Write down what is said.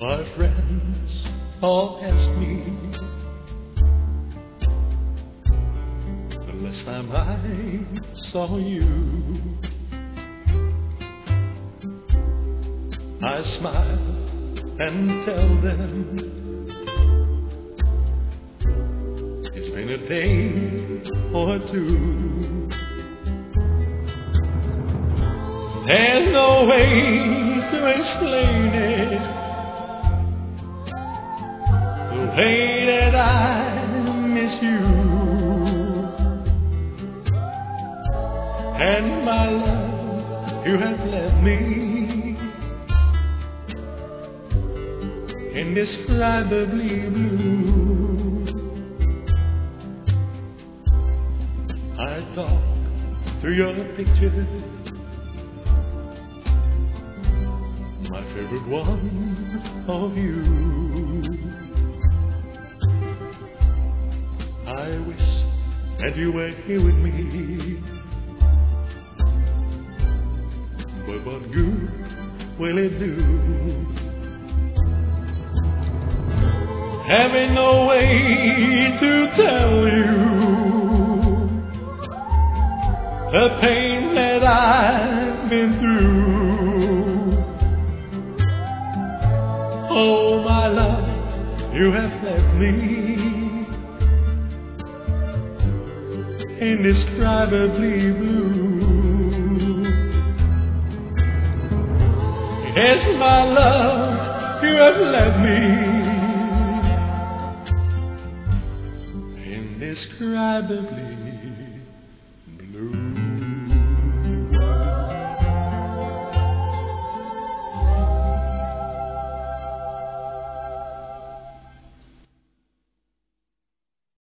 My friends all ask me the last time I saw you. I smile and tell them it's been a day or two. There's no way to explain it, the way that I miss you. And my love, you have left me indescribably blue. I talk through your picture, my favorite one of you. I wish that you were here with me, but what good will it do? Having no way to tell you the pain that I've been through. Oh, my love, you have left me indescribably blue. Yes, my love, you have left me indescribably